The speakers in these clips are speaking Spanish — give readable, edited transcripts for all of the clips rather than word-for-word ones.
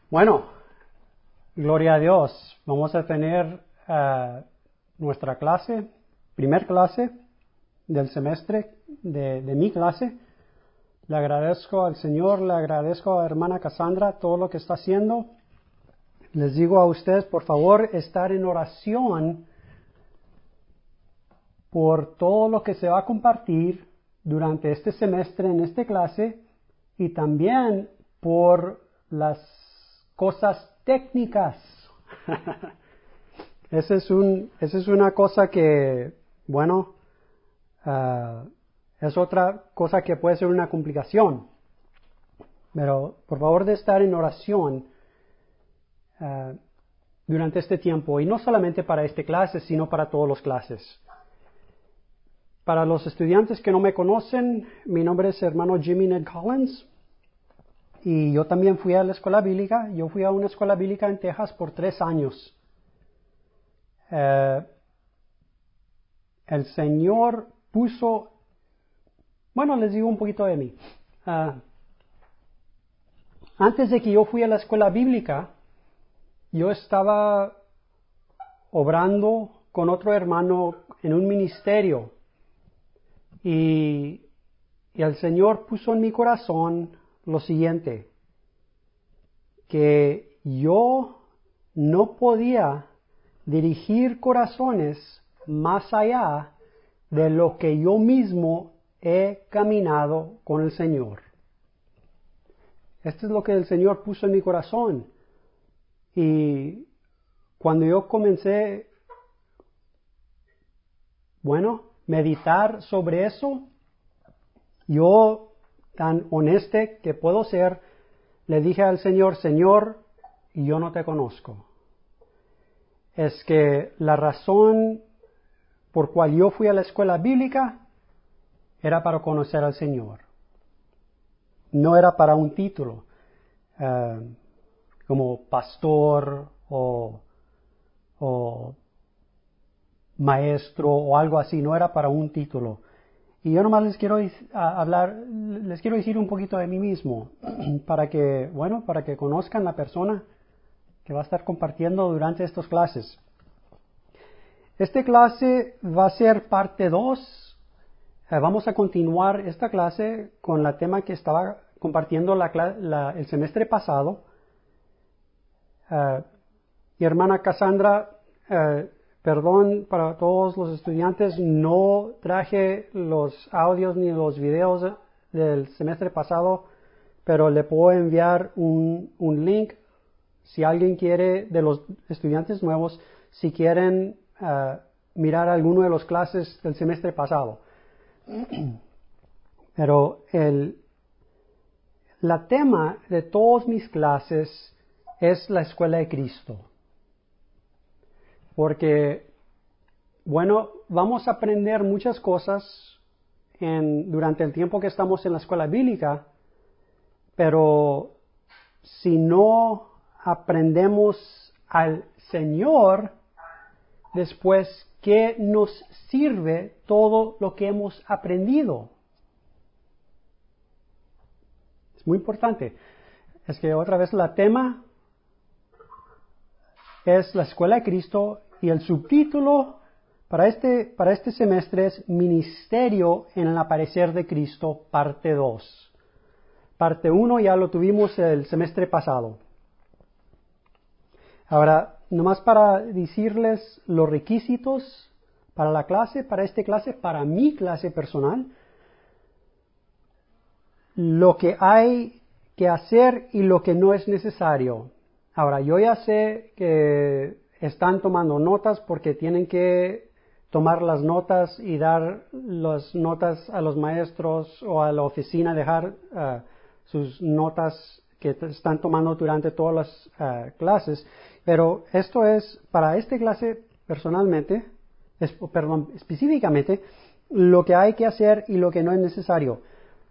Bueno, gloria a Dios. Vamos a tener nuestra clase, primer clase del semestre de mi clase. Le agradezco al Señor, le agradezco a hermana Cassandra todo lo que está haciendo. Les digo a ustedes, por favor, estar en oración por todo lo que se va a compartir durante este semestre en esta clase y también por las cosas técnicas. Esa es una cosa que, bueno, es otra cosa que puede ser una complicación. Pero por favor de estar en oración durante este tiempo, y no solamente para esta clase, sino para todas las clases. Para los estudiantes que no me conocen, mi nombre es hermano Jimmy Ned Collins. Y yo también fui a la escuela bíblica. Yo fui a una escuela bíblica en Texas por 3 años. El Señor puso... Bueno, les digo un poquito de mí. Antes de que yo fui a la escuela bíblica, yo estaba obrando con otro hermano en un ministerio. Y el Señor puso en mi corazón lo siguiente, que yo no podía dirigir corazones más allá de lo que yo mismo he caminado con el Señor. Esto es lo que el Señor puso en mi corazón. Y cuando yo comencé, meditar sobre eso, yo, tan honesto que puedo ser, le dije al Señor, Señor, yo no te conozco. Es que la razón por cual yo fui a la escuela bíblica era para conocer al Señor. No era para un título, como pastor o maestro o algo así, no era para un título. Y yo nomás les quiero decir un poquito de mí mismo, para que conozcan la persona que va a estar compartiendo durante estas clases. Esta clase va a ser parte 2. Vamos a continuar esta clase con el tema que estaba compartiendo el semestre pasado. Y hermana Cassandra, perdón para todos los estudiantes, no traje los audios ni los videos del semestre pasado, pero le puedo enviar un link si alguien quiere, de los estudiantes nuevos, si quieren mirar alguno de las clases del semestre pasado. Pero la tema de todas mis clases es la escuela de Cristo. Porque, vamos a aprender muchas cosas durante el tiempo que estamos en la escuela bíblica, pero si no aprendemos al Señor, después, ¿qué nos sirve todo lo que hemos aprendido? Es muy importante. Es que otra vez el tema es la escuela de Cristo y el subtítulo para este semestre es Ministerio en el aparecer de Cristo, parte 2. Parte 1 ya lo tuvimos el semestre pasado. Ahora, nomás para decirles los requisitos para la clase, para mi clase personal, lo que hay que hacer y lo que no es necesario. Ahora, yo ya sé que están tomando notas porque tienen que tomar las notas y dar las notas a los maestros o a la oficina, dejar sus notas que están tomando durante todas las clases. Pero esto es, para esta clase específicamente, lo que hay que hacer y lo que no es necesario.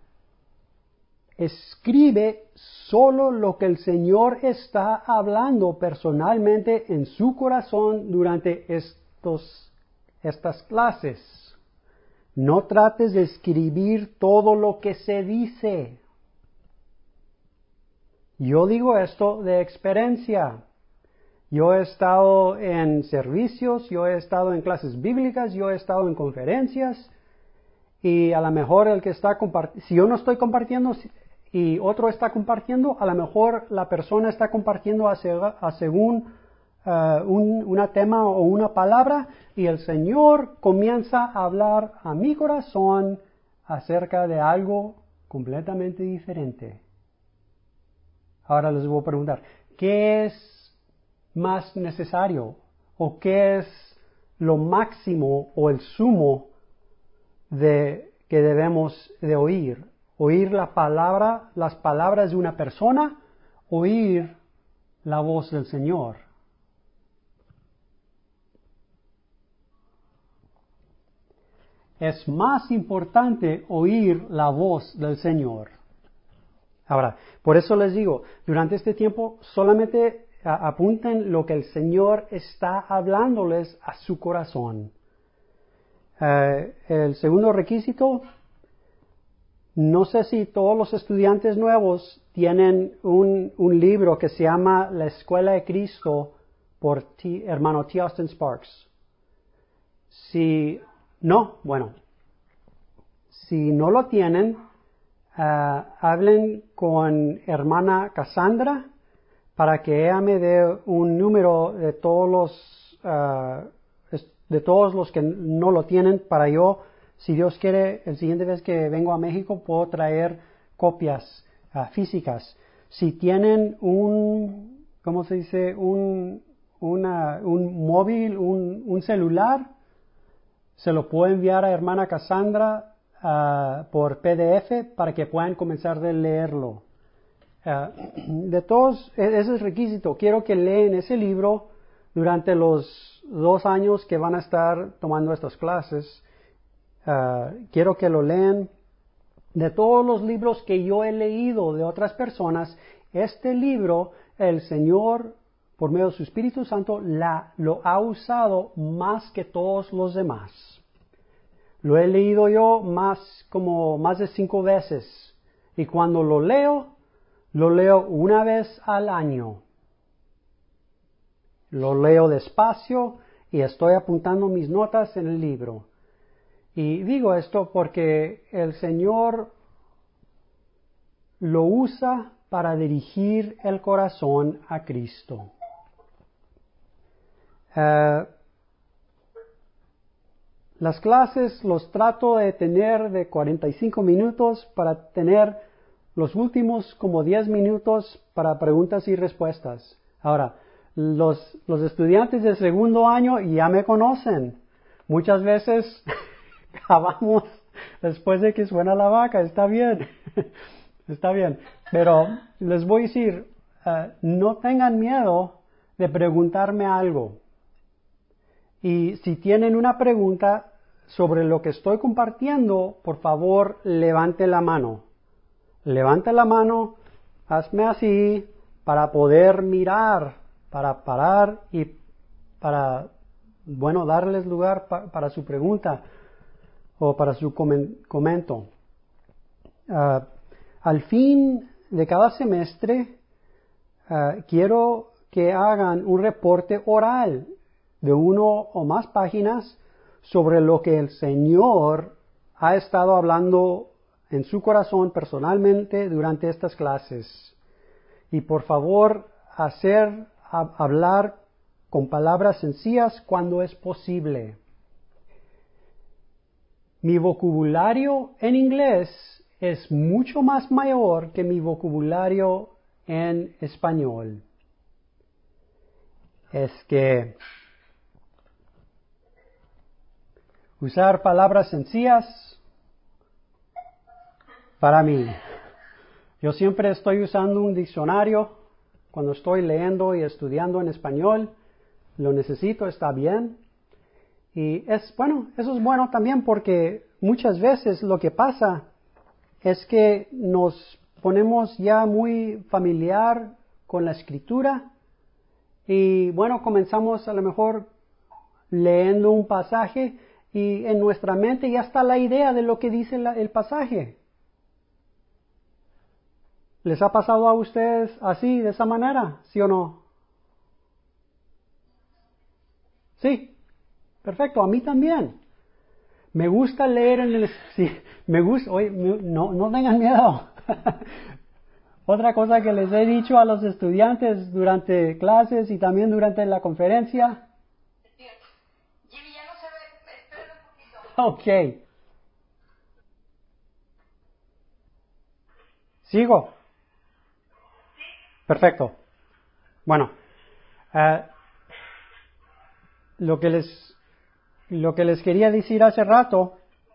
Escribe solo lo que el Señor está hablando personalmente en su corazón durante estas clases. No trates de escribir todo lo que se dice. Yo digo esto de experiencia. Yo he estado en servicios, yo he estado en clases bíblicas, yo he estado en conferencias y a lo mejor el que está compartiendo, si yo no estoy compartiendo y otro está compartiendo, a lo mejor la persona está compartiendo según un tema o una palabra y el Señor comienza a hablar a mi corazón acerca de algo completamente diferente. Ahora les voy a preguntar, ¿qué es más necesario o qué es lo máximo o el sumo de que debemos de oír? ¿Oír las palabras de una persona? ¿Oír la voz del Señor? Es más importante oír la voz del Señor. Ahora, por eso les digo, durante este tiempo solamente apunten lo que el Señor está hablándoles a su corazón. El segundo requisito, no sé si todos los estudiantes nuevos tienen un libro que se llama La Escuela de Cristo por hermano T. Austin Sparks. Si no lo tienen, hablen con hermana Cassandra para que ella me dé un número de todos los que no lo tienen, para yo, si Dios quiere, el siguiente vez que vengo a México puedo traer copias físicas. Si tienen un móvil, un celular, se lo puedo enviar a hermana Cassandra por PDF para que puedan comenzar a leerlo. De todos, ese es requisito. Quiero que leen ese libro durante los 2 años que van a estar tomando estas clases. Quiero que lo lean. De todos los libros que yo he leído de otras personas, este libro, el Señor, por medio de su Espíritu Santo, lo ha usado más que todos los demás. Lo he leído yo más de 5 veces. Y cuando lo leo una vez al año. Lo leo despacio y estoy apuntando mis notas en el libro. Y digo esto porque el Señor lo usa para dirigir el corazón a Cristo. Las clases los trato de tener de 45 minutos para tener los últimos como 10 minutos para preguntas y respuestas. Ahora, los estudiantes de segundo año ya me conocen. Muchas veces acabamos después de que suena la vaca. Está bien. Está bien. Pero les voy a decir, no tengan miedo de preguntarme algo. Y si tienen una pregunta sobre lo que estoy compartiendo, por favor, levante la mano. Levanta la mano, hazme así, para poder mirar, para parar y para, darles lugar para su pregunta o para su comento. Al fin de cada semestre, quiero que hagan un reporte oral de 1 o más páginas sobre lo que el Señor ha estado hablando en su personalmente durante estas clases. Y por favor, hablar con palabras sencillas cuando es posible. Mi vocabulario en inglés es mucho más mayor que mi vocabulario en español. Es que usar palabras sencillas para mí. Yo siempre estoy usando un diccionario cuando estoy leyendo y estudiando en español. Lo necesito, está bien. Y eso es bueno también porque muchas veces lo que pasa es que nos ponemos ya muy familiar con la escritura y comenzamos a lo mejor leyendo un pasaje y en nuestra mente ya está la idea de lo que dice el pasaje. ¿Les ha pasado a ustedes así, de esa manera? ¿Sí o no? Sí, perfecto, a mí también. Me gusta leer en el... Sí, me gusta... Oye, no tengan miedo. Otra cosa que les he dicho a los estudiantes durante clases y también durante la conferencia. Jimmy, ya no se ve, esperen un poquito. Ok. ¿Sigo? Perfecto. Bueno, eh, lo que les quería decir hace rato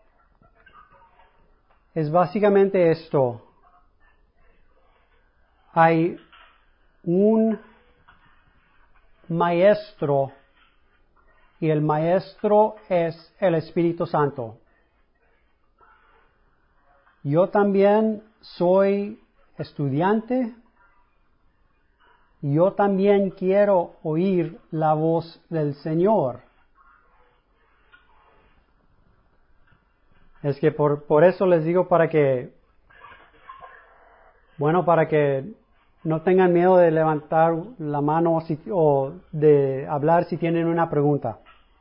es básicamente esto. Hay un maestro y el maestro es el Espíritu Santo. Yo también soy estudiante. Yo también quiero oír la voz del Señor. Es que por eso les digo para que no tengan miedo de levantar la mano o de hablar si tienen una pregunta.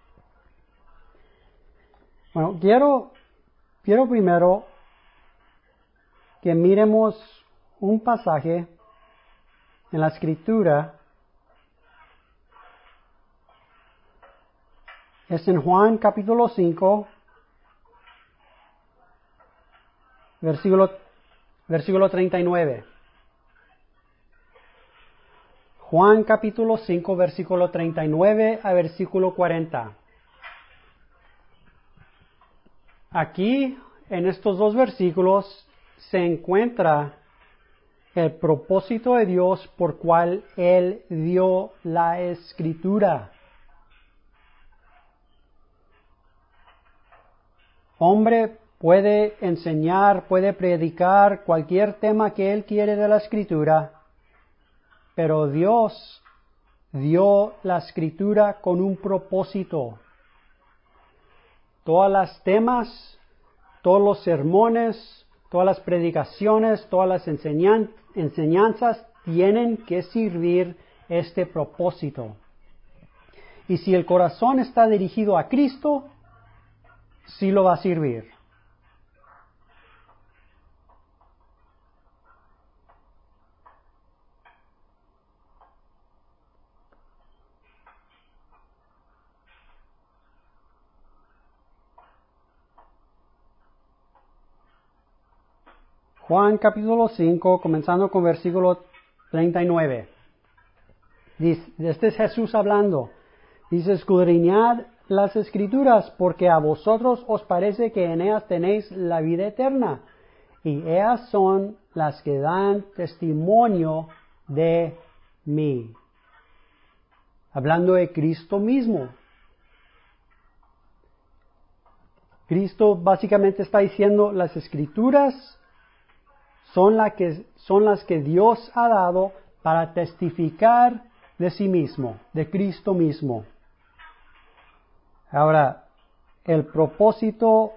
Bueno, quiero primero que miremos un pasaje en la Escritura. Es en Juan capítulo 5, versículo 39. Juan capítulo 5, versículo 39 a versículo 40. Aquí, en estos dos versículos, se encuentra el propósito de Dios por cual Él dio la Escritura. Hombre puede enseñar, puede predicar cualquier tema que Él quiere de la Escritura, pero Dios dio la Escritura con un propósito. Todas las temas, todos los sermones, todas las predicaciones, todas las enseñanzas tienen que servir este propósito. Y si el corazón está dirigido a Cristo, sí lo va a servir. Juan capítulo 5, comenzando con versículo 39. Dice, este es Jesús hablando. Dice, escudriñad las Escrituras, porque a vosotros os parece que en ellas tenéis la vida eterna, y ellas son las que dan testimonio de mí. Hablando de Cristo mismo. Cristo básicamente está diciendo, las Escrituras son las que Dios ha dado para testificar de sí mismo, de Cristo mismo. Ahora, el propósito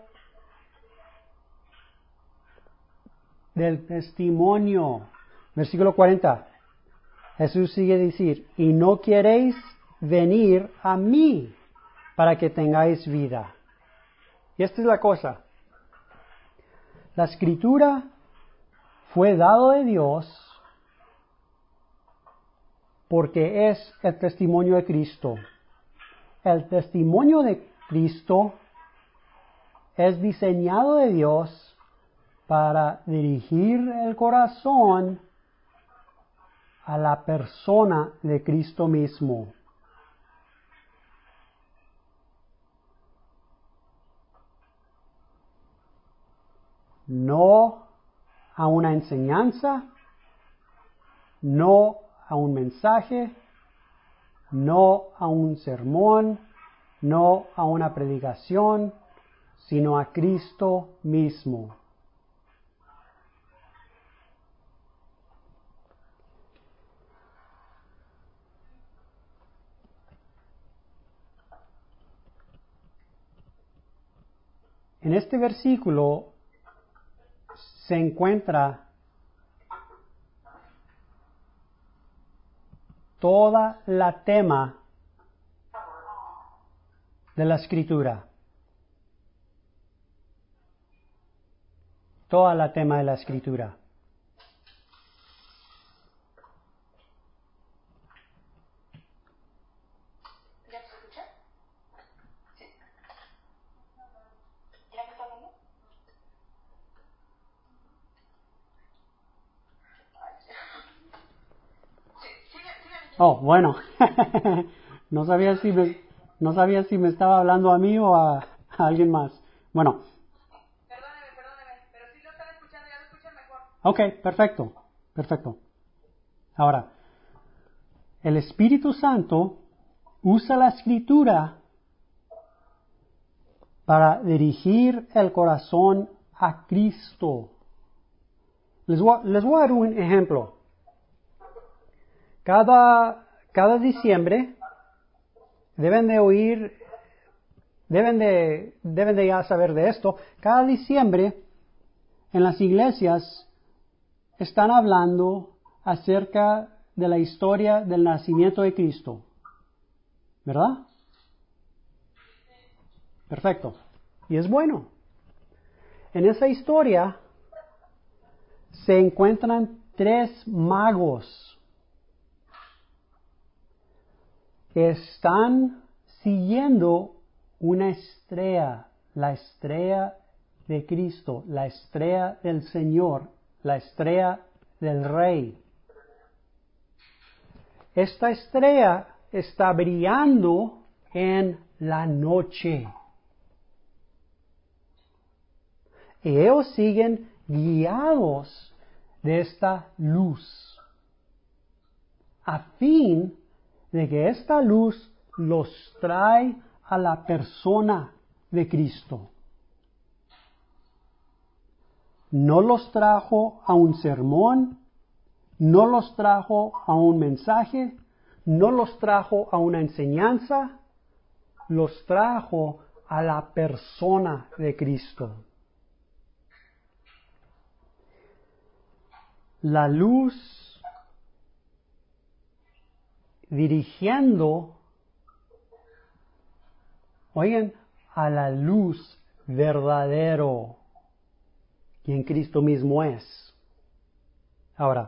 del testimonio. Versículo 40. Jesús sigue decir, y no queréis venir a mí para que tengáis vida. Y esta es la cosa. La Escritura fue dado de Dios porque es el testimonio de Cristo. El testimonio de Cristo es diseñado de Dios para dirigir el corazón a la persona de Cristo mismo. No a una enseñanza, no a un mensaje, no a un sermón, no a una predicación, sino a Cristo mismo. En este versículo se encuentra toda la tema de la Escritura. Toda la tema de la Escritura. ¿Ya se escucha? Sí. ¿Ya me está hablando? Sí, sigue diciendo. Oh, bueno. No sabía si me estaba hablando a mí o a alguien más. Bueno. Perdóneme, pero sí lo están escuchando, ya lo escuchan mejor. Ok, perfecto. Ahora, el Espíritu Santo usa la Escritura para dirigir el corazón a Cristo. Les voy a dar un ejemplo. Cada diciembre deben de ya saber de esto. Cada diciembre en las iglesias están hablando acerca de la historia del nacimiento de Cristo. ¿Verdad? Perfecto. Y es bueno. En esa historia se encuentran 3 magos que están siguiendo una estrella, la estrella de Cristo, la estrella del Señor, la estrella del Rey. Esta estrella está brillando en la noche. Y ellos siguen guiados de esta luz, a fin de que esta luz los trae a la persona de Cristo. No los trajo a un sermón, no los trajo a un mensaje, no los trajo a una enseñanza, los trajo a la persona de Cristo. La luz dirigiendo, oigan, a la luz verdadero, quien Cristo mismo es. Ahora,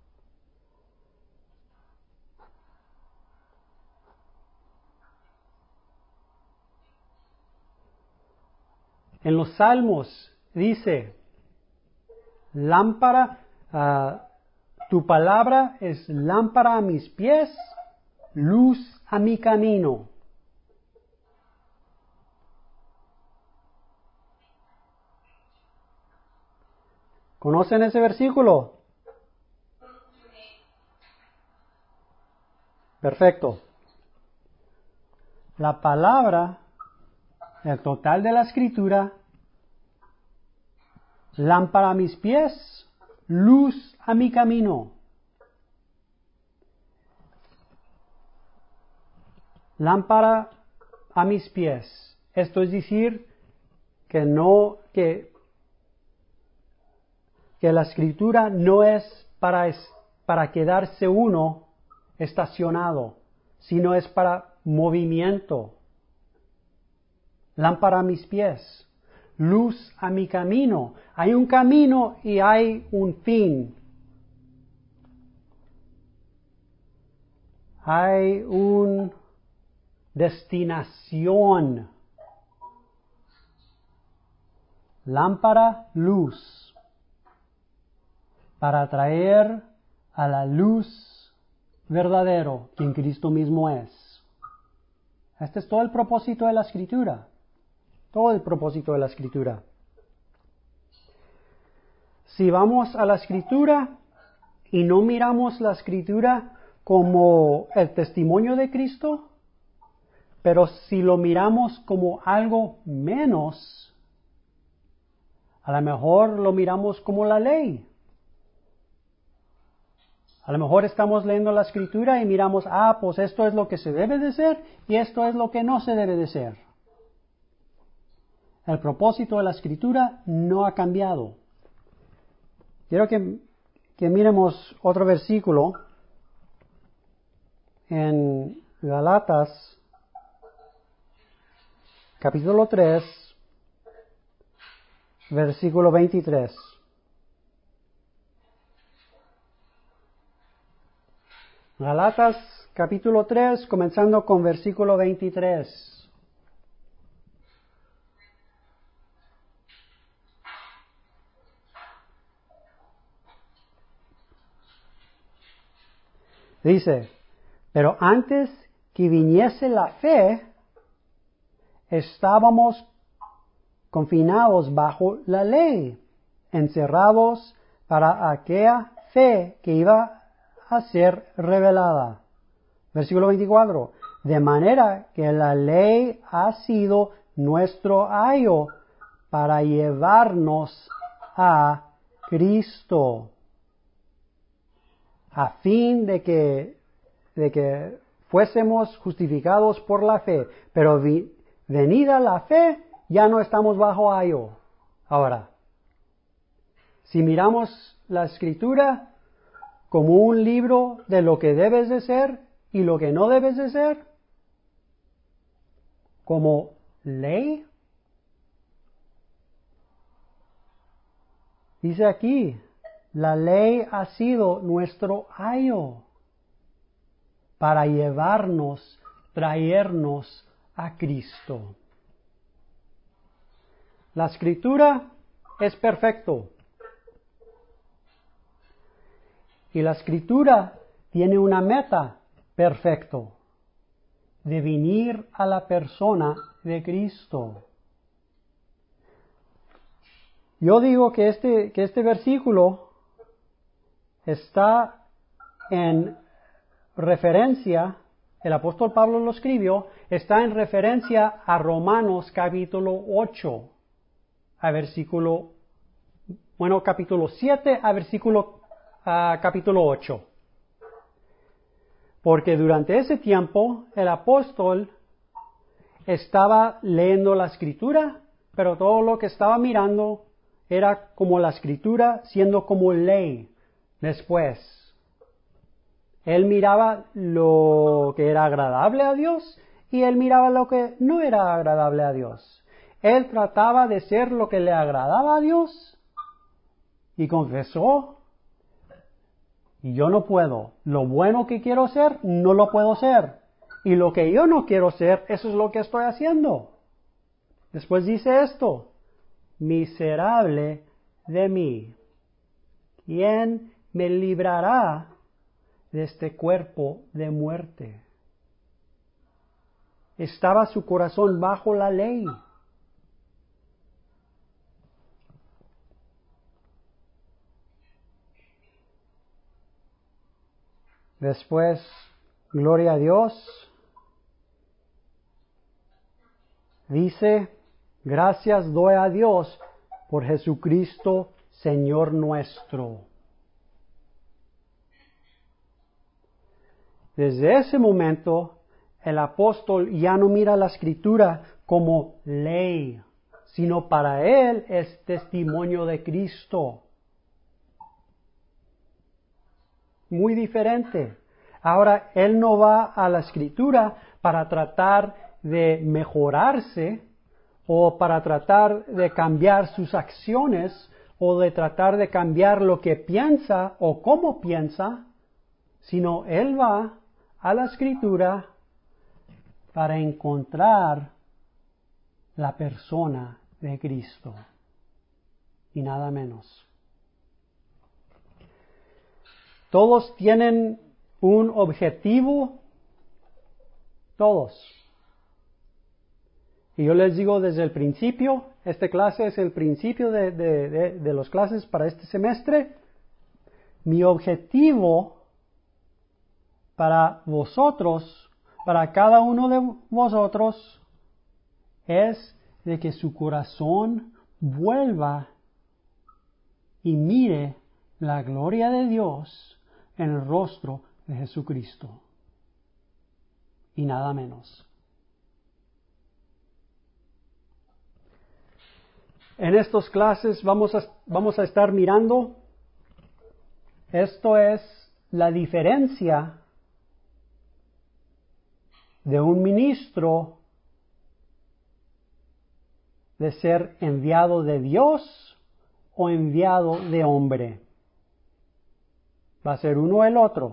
en los Salmos dice, lámpara, tu palabra es lámpara a mis pies, luz a mi camino. ¿Conocen ese versículo? Perfecto. La palabra, el total de la Escritura, lámpara a mis pies, luz a mi camino. Lámpara a mis pies. Esto es decir que la Escritura no es para quedarse uno estacionado, sino es para movimiento. Lámpara a mis pies, luz a mi camino. Hay un camino y hay un fin. Hay una destinación. Lámpara, luz, para traer a la luz verdadero, quien Cristo mismo es. Este es todo el propósito de la Escritura. Todo el propósito de la Escritura. Si vamos a la Escritura y no miramos la Escritura como el testimonio de Cristo, pero si lo miramos como algo menos, a lo mejor lo miramos como la ley. A lo mejor estamos leyendo la Escritura y miramos, pues esto es lo que se debe de ser y esto es lo que no se debe de ser. El propósito de la Escritura no ha cambiado. Quiero que miremos otro versículo. en Galatas, capítulo 3, versículo 23. Galatas, capítulo 3, comenzando con versículo 23. Dice, pero antes que viniese la fe, estábamos confinados bajo la ley, encerrados para aquella fe que iba a ser revelada. Versículo 24. De manera que la ley ha sido nuestro ayo para llevarnos a Cristo, a fin de que fuésemos justificados por la fe. Pero venida la fe, ya no estamos bajo ayo. Ahora, si miramos la Escritura como un libro de lo que debes de ser y lo que no debes de ser, como ley, dice aquí, la ley ha sido nuestro ayo para llevarnos, traernos a Cristo. La Escritura es perfecto. Y la Escritura tiene una meta perfecto, de venir a la persona de Cristo. Yo digo que este versículo está en referencia, el apóstol Pablo lo escribió, está en referencia a Romanos capítulo 8, capítulo 7 capítulo 8. Porque durante ese tiempo el apóstol estaba leyendo la Escritura, pero todo lo que estaba mirando era como la Escritura siendo como ley. Después, él miraba lo que era agradable a Dios y él miraba lo que no era agradable a Dios. Él trataba de ser lo que le agradaba a Dios y confesó, y yo no puedo. Lo bueno que quiero ser, no lo puedo ser. Y lo que yo no quiero ser, eso es lo que estoy haciendo. Después dice esto, miserable de mí. ¿Quién me librará de este cuerpo de muerte? Estaba su corazón bajo la ley. Después, gloria a Dios, dice, gracias doy a Dios por Jesucristo, Señor nuestro. Desde ese momento, el apóstol ya no mira la Escritura como ley, sino para él es testimonio de Cristo. Muy diferente. Ahora, él no va a la Escritura para tratar de mejorarse o para tratar de cambiar sus acciones o de tratar de cambiar lo que piensa o cómo piensa, sino él va a la Escritura para encontrar la persona de Cristo y nada menos. Todos tienen un objetivo, todos. Y yo les digo desde el principio, esta clase es el principio de las clases para este semestre. Mi objetivo para vosotros, para cada uno de vosotros, es de que su corazón vuelva y mire la gloria de Dios en el rostro de Jesucristo. Y nada menos. En estas clases vamos a estar mirando, esto es la diferencia de un ministro de ser enviado de Dios o enviado de hombre. Va a ser uno o el otro.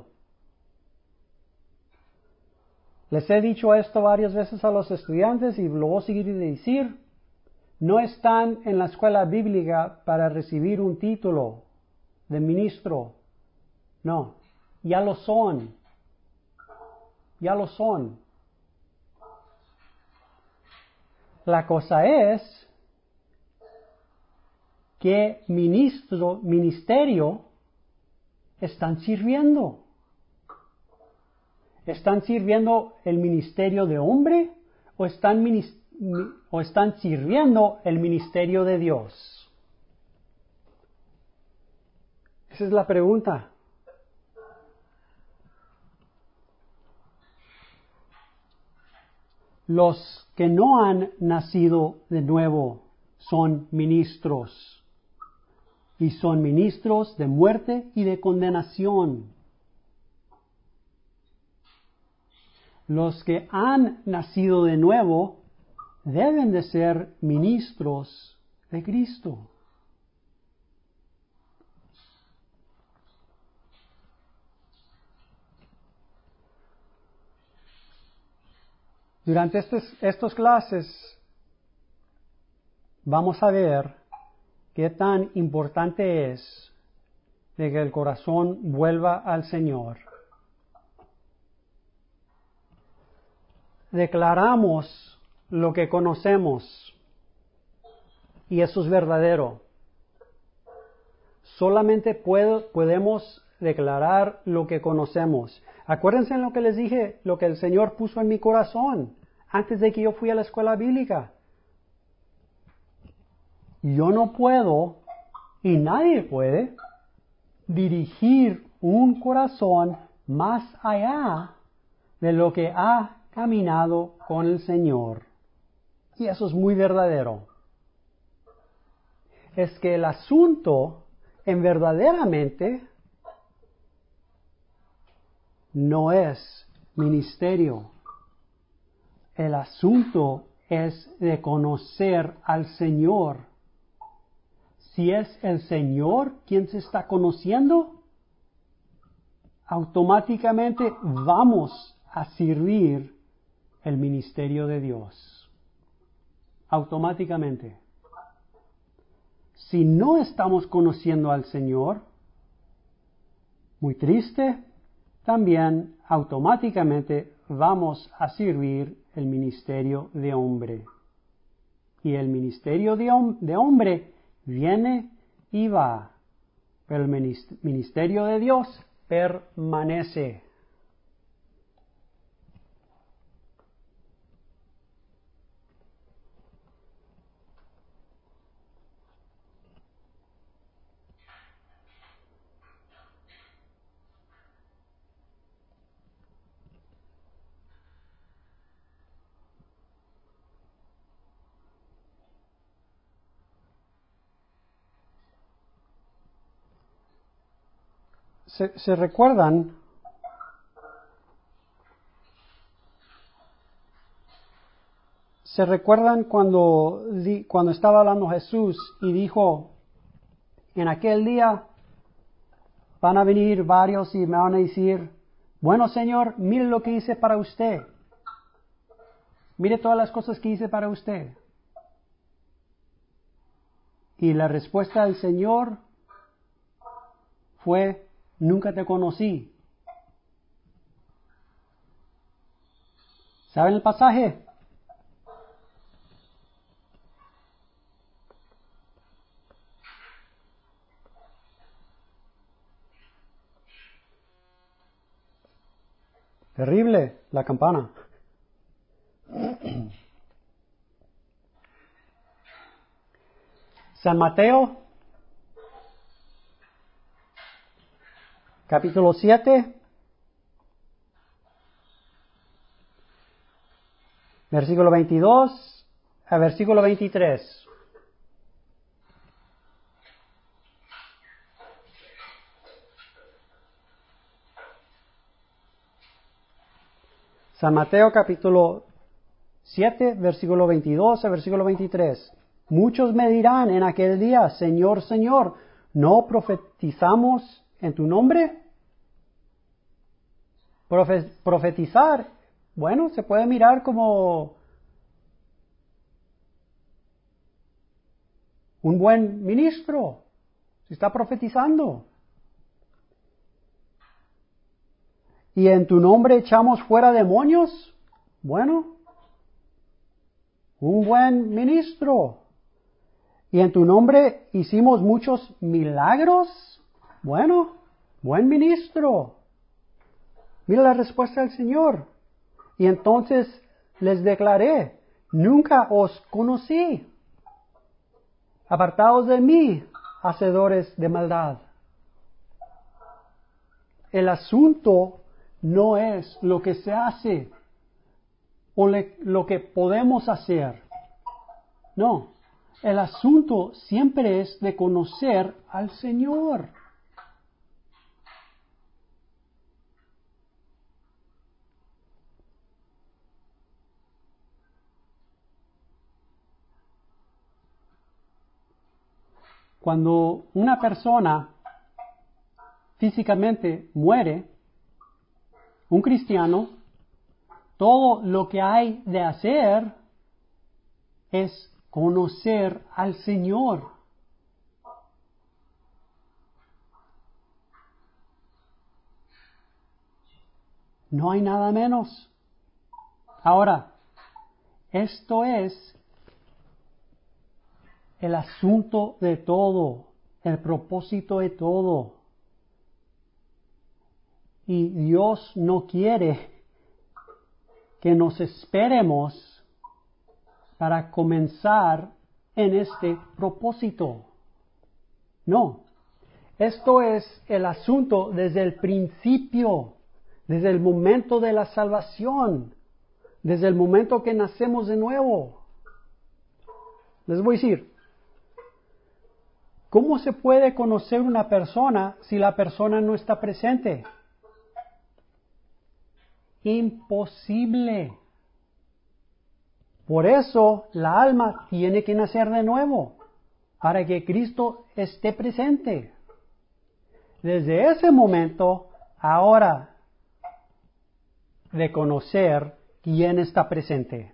Les he dicho esto varias veces a los estudiantes y lo voy a seguir decir. No están en la escuela bíblica para recibir un título de ministro. No, ya lo son. Ya lo son. La cosa es qué ministerio están sirviendo. ¿Están sirviendo el ministerio de hombre o están sirviendo el ministerio de Dios? Esa es la pregunta. Los que no han nacido de nuevo son ministros, y son ministros de muerte y de condenación. Los que han nacido de nuevo deben de ser ministros de Cristo. Durante estas clases vamos a ver qué tan importante es de que el corazón vuelva al Señor. Declaramos lo que conocemos y eso es verdadero. Solamente podemos declarar lo que conocemos. Acuérdense en lo que les dije, lo que el Señor puso en mi corazón antes de que yo fui a la escuela bíblica. Yo no puedo, y nadie puede, dirigir un corazón más allá de lo que ha caminado con el Señor. Y eso es muy verdadero. Es que el asunto en verdaderamente no es ministerio. El asunto es de conocer al Señor. Si es el Señor quien se está conociendo, automáticamente vamos a servir el ministerio de Dios. Automáticamente. Si no estamos conociendo al Señor, muy triste, también automáticamente vamos a servir el ministerio de hombre. Y el ministerio de hombre viene y va, pero el ministerio de Dios permanece. ¿Se recuerdan? ¿Se recuerdan cuando estaba hablando Jesús y dijo, en aquel día van a venir varios y me van a decir, bueno Señor, mire lo que hice para usted. Mire todas las cosas que hice para usted. Y la respuesta del Señor fue, nunca te conocí. ¿Saben el pasaje? Terrible, la campana. San Mateo, capítulo 7, versículo 22 a versículo 23. San Mateo capítulo 7, versículo 22 a versículo 23. Muchos me dirán en aquel día, Señor, Señor, ¿no profetizamos en tu nombre? Profetizar, bueno, se puede mirar como un buen ministro, si está profetizando. ¿Y en tu nombre echamos fuera demonios? Bueno, un buen ministro. ¿Y en tu nombre hicimos muchos milagros? Bueno, buen ministro. Mira la respuesta del Señor. Y entonces les declaré, nunca os conocí. Apartaos de mí, hacedores de maldad. El asunto no es lo que se hace o lo que podemos hacer. No, el asunto siempre es de conocer al Señor. Cuando una persona físicamente muere, un cristiano, todo lo que hay de hacer es conocer al Señor. No hay nada menos. Ahora, esto es el asunto de todo, el propósito de todo. Y Dios no quiere que nos esperemos para comenzar en este propósito. No, esto es el asunto desde el principio, desde el momento de la salvación, desde el momento que nacemos de nuevo. Les voy a decir, ¿cómo se puede conocer una persona si la persona no está presente? Imposible. Por eso la alma tiene que nacer de nuevo, para que Cristo esté presente. Desde ese momento, ahora, de conocer quién está presente.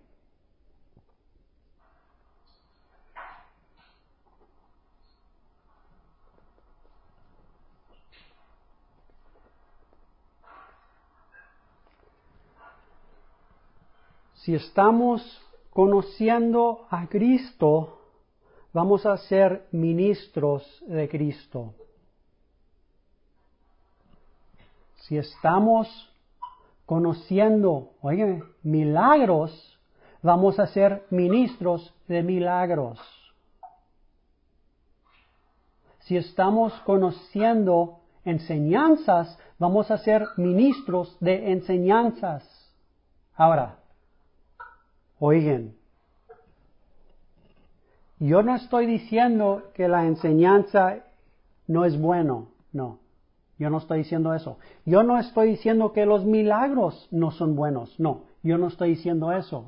Si estamos conociendo a Cristo, vamos a ser ministros de Cristo. Si estamos conociendo, oye, milagros, vamos a ser ministros de milagros. Si estamos conociendo enseñanzas, vamos a ser ministros de enseñanzas. Ahora, oigan, yo no estoy diciendo que la enseñanza no es bueno, no. Yo no estoy diciendo eso. Yo no estoy diciendo que los milagros no son buenos, no. Yo no estoy diciendo eso.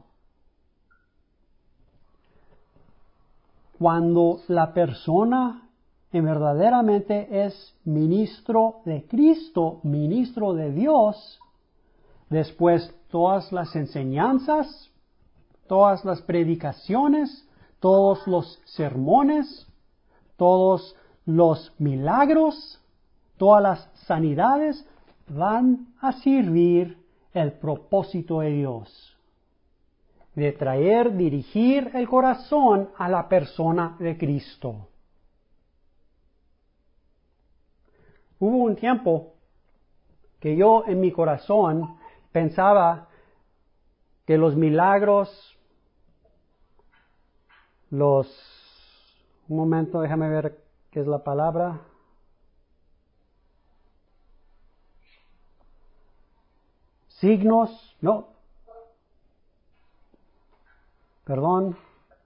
Cuando la persona verdaderamente es ministro de Cristo, ministro de Dios, después todas las enseñanzas, todas las predicaciones, todos los sermones, todos los milagros, todas las sanidades van a servir el propósito de Dios, de traer, dirigir el corazón a la persona de Cristo. Hubo un tiempo que yo en mi corazón pensaba que los milagros, un momento, déjame ver qué es la palabra. Signos, no. Perdón.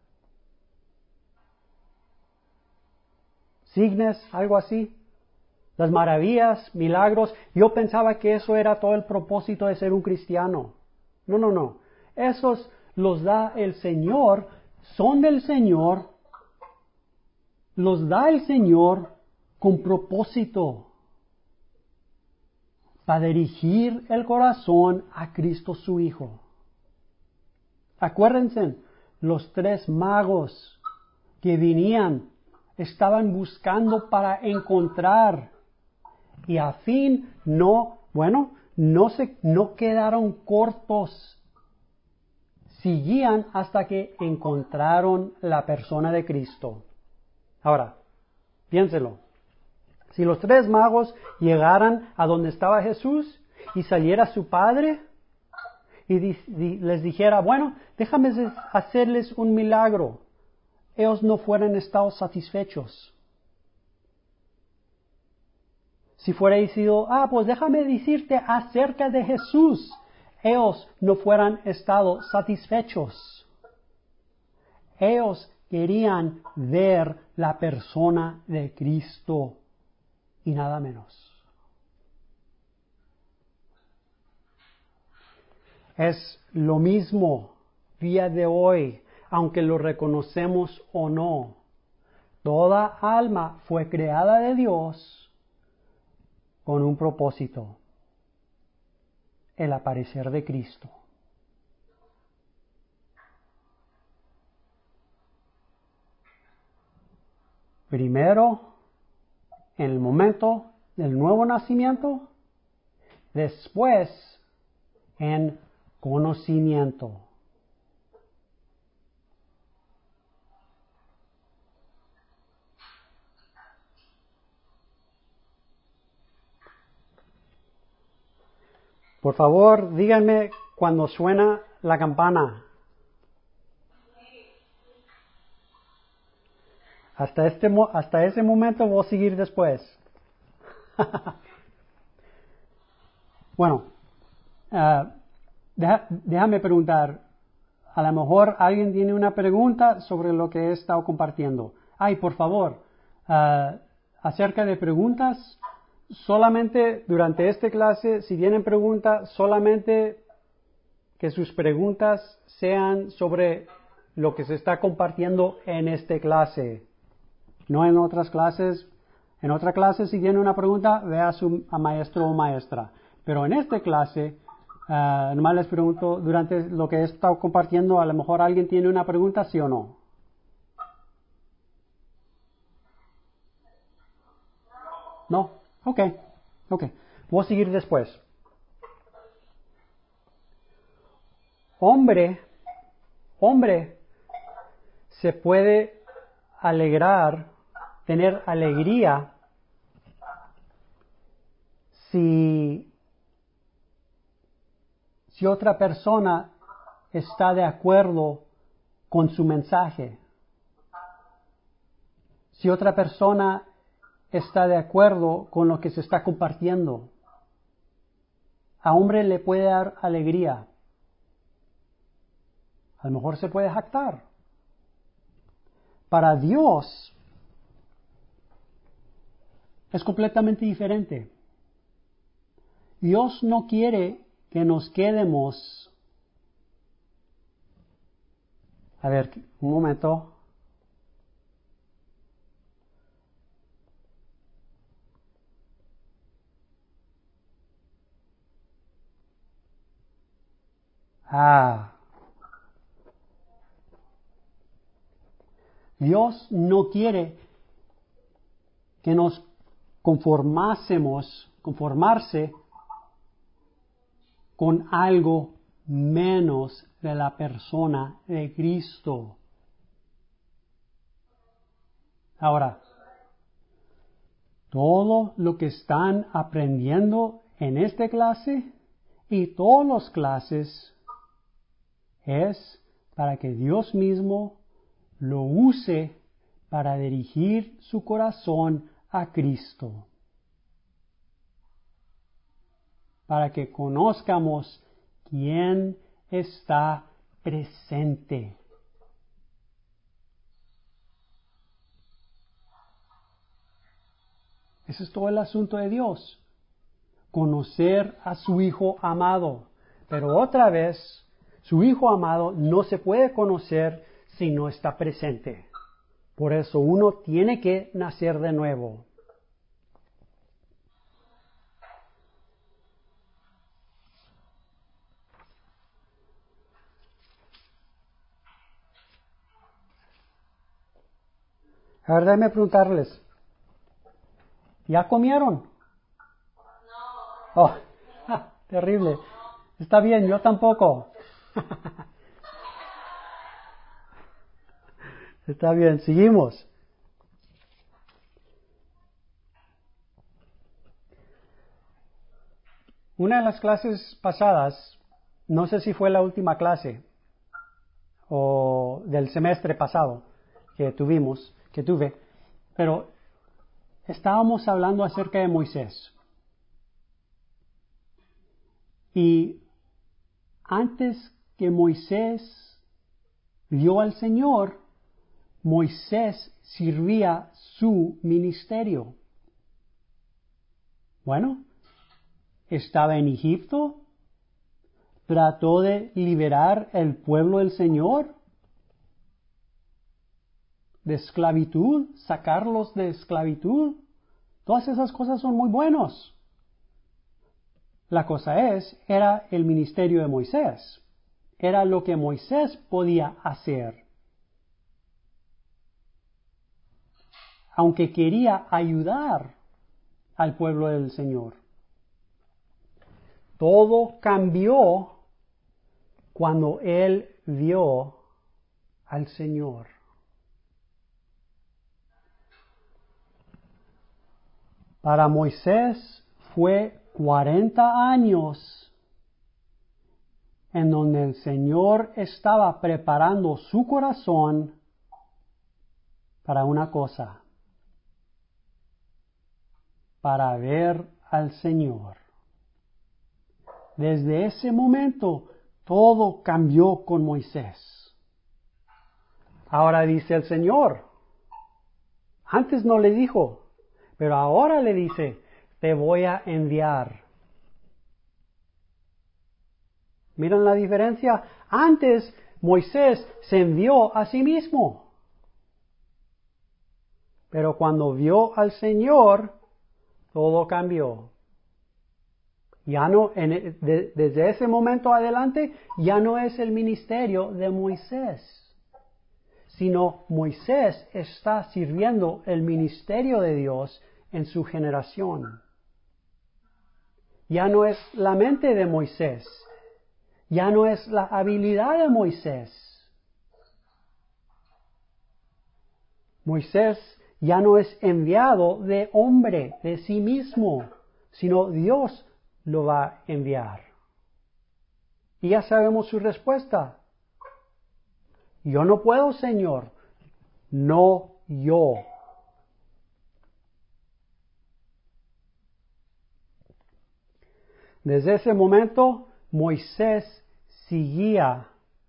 Signos, algo así. Las maravillas, milagros. Yo pensaba que eso era todo el propósito de ser un cristiano. No. Esos los da el Señor, son del Señor, los da el Señor con propósito para dirigir el corazón a Cristo su Hijo. Acuérdense, los 3 magos que venían estaban buscando para encontrar y a fin no quedaron cortos. Seguían hasta que encontraron la persona de Cristo. Ahora, piénselo. Si los 3 magos llegaran a donde estaba Jesús y saliera su padre y les dijera, bueno, déjame hacerles un milagro, ellos no fueran estado satisfechos. Si fuera dicido, pues déjame decirte acerca de Jesús, ellos no fueran estado satisfechos. Ellos querían ver la persona de Cristo y nada menos. Es lo mismo día de hoy, aunque lo reconocemos o no. Toda alma fue creada de Dios con un propósito, el aparecer de Cristo. Primero, en el momento del nuevo nacimiento, después en conocimiento. Por favor, díganme cuando suena la campana. Hasta ese momento voy a seguir después. Bueno, déjame preguntar. A lo mejor alguien tiene una pregunta sobre lo que he estado compartiendo. Por favor, acerca de preguntas, solamente durante esta clase, si tienen preguntas, solamente que sus preguntas sean sobre lo que se está compartiendo en esta clase. No en otras clases. En otra clase, si tiene una pregunta, ve a maestro o maestra. Pero en esta clase, nomás les pregunto, durante lo que he estado compartiendo, a lo mejor alguien tiene una pregunta, ¿sí o no? ¿No? Ok. Voy a seguir después. Hombre se puede alegrar, tener alegría, si otra persona está de acuerdo con su mensaje. Si otra persona está de acuerdo con lo que se está compartiendo. A hombre le puede dar alegría. A lo mejor se puede jactar. Para Dios es completamente diferente. Dios no quiere que nos quedemos. A ver, un momento. Dios no quiere que nos conformarse con algo menos de la persona de Cristo. Ahora, todo lo que están aprendiendo en esta clase y todas las clases es para que Dios mismo lo use para dirigir su corazón a Cristo. Para que conozcamos quién está presente. Ese es todo el asunto de Dios. Conocer a su Hijo amado. Pero otra vez, su Hijo amado no se puede conocer si no está presente. Por eso uno tiene que nacer de nuevo. Ahora déjenme preguntarles, ¿ya comieron? Oh, terrible. Está bien, yo tampoco. Está bien, seguimos. Una de las clases pasadas, no sé si fue la última clase o del semestre pasado que tuve, pero estábamos hablando acerca de Moisés. Y antes que Moisés vio al Señor, Moisés servía su ministerio. Bueno, estaba en Egipto, trató de liberar el pueblo del Señor de esclavitud, sacarlos de esclavitud. Todas esas cosas son muy buenos. La cosa era el ministerio de Moisés. Era lo que Moisés podía hacer. Aunque quería ayudar al pueblo del Señor. Todo cambió cuando él vio al Señor. Para Moisés fue 40 años en donde el Señor estaba preparando su corazón para una cosa, para ver al Señor. Desde ese momento todo cambió con Moisés. Ahora dice el Señor, antes no le dijo, pero ahora le dice, te voy a enviar. ¿Miran la diferencia? Antes Moisés se envió a sí mismo. Pero cuando vio al Señor, todo cambió. Ya no, desde ese momento adelante, ya no es el ministerio de Moisés, sino Moisés está sirviendo el ministerio de Dios en su generación. Ya no es la mente de Moisés, ya no es la habilidad de Moisés. Moisés ya no es enviado de hombre, de sí mismo, sino Dios lo va a enviar. Y ya sabemos su respuesta. Yo no puedo, Señor. No yo. Desde ese momento, Moisés seguía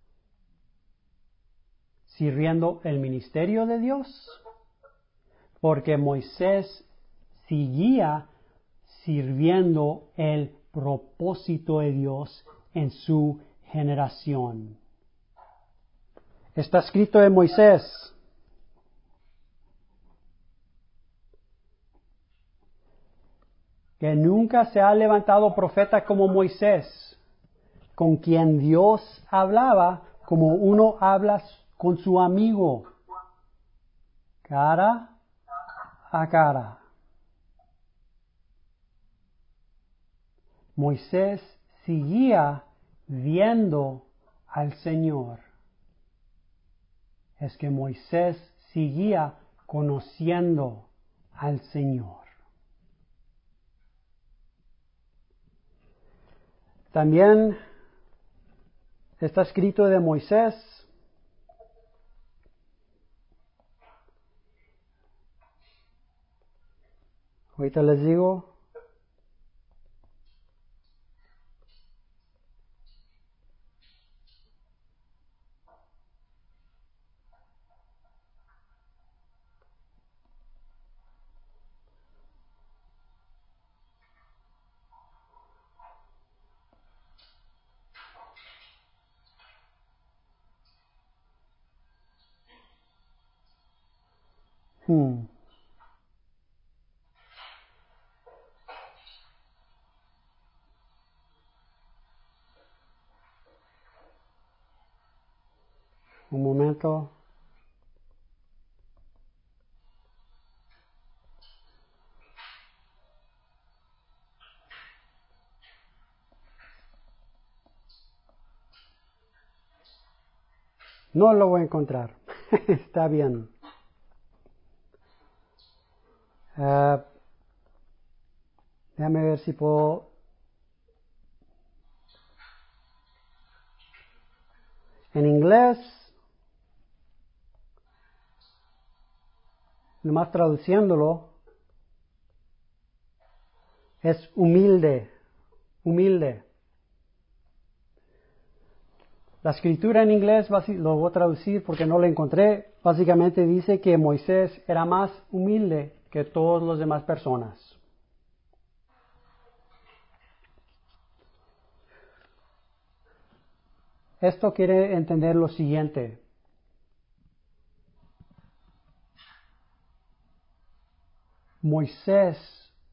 sirviendo el ministerio de Dios, porque Moisés seguía sirviendo el propósito de Dios en su generación. Está escrito en Moisés: que nunca se ha levantado profeta como Moisés, con quien Dios hablaba como uno habla con su amigo, cara a cara. Moisés seguía viendo al Señor. Es que Moisés seguía conociendo al Señor. También está escrito de Moisés: ahorita les digo, Un momento. No lo voy a encontrar. Está bien. Déjame ver si puedo. En inglés, nomás traduciéndolo, es humilde. Humilde. La escritura en inglés, lo voy a traducir porque no lo encontré, básicamente dice que Moisés era más humilde que todas las demás personas. Esto quiere entender lo siguiente. Moisés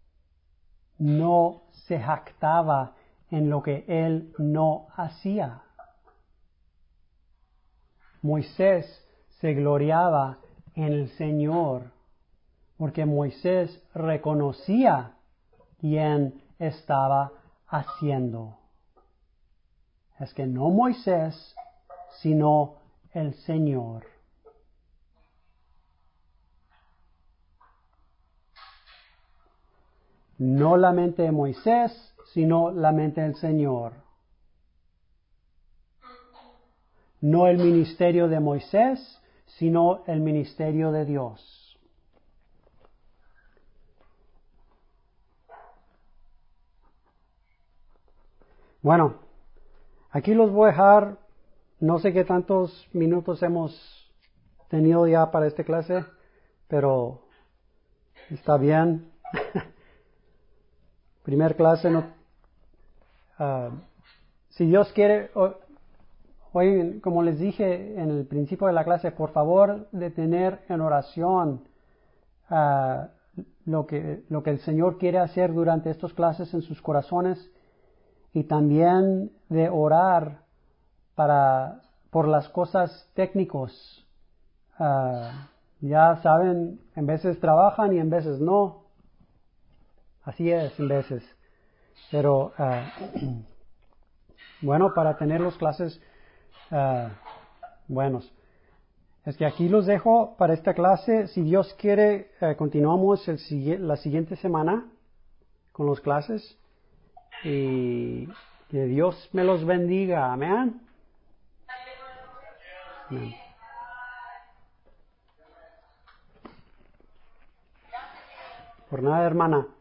no se jactaba en lo que él no hacía. Moisés se gloriaba en el Señor, porque Moisés reconocía quién estaba haciendo. Es que no Moisés, sino el Señor. No la mente de Moisés, sino la mente del Señor. No el ministerio de Moisés, sino el ministerio de Dios. Bueno, aquí los voy a dejar. No sé qué tantos minutos hemos tenido ya para esta clase, pero está bien. Primer clase, no, si Dios quiere, hoy, como les dije en el principio de la clase, por favor de tener en oración lo que el Señor quiere hacer durante estas clases en sus corazones, y también de orar por las cosas técnicos. Ya saben, en veces trabajan y en veces no. Así es, en veces. Pero, bueno, para tener las clases buenos. Es que aquí los dejo para esta clase. Si Dios quiere, continuamos la siguiente semana con las clases. Y que Dios me los bendiga. Amén. Amén. Por nada, hermana.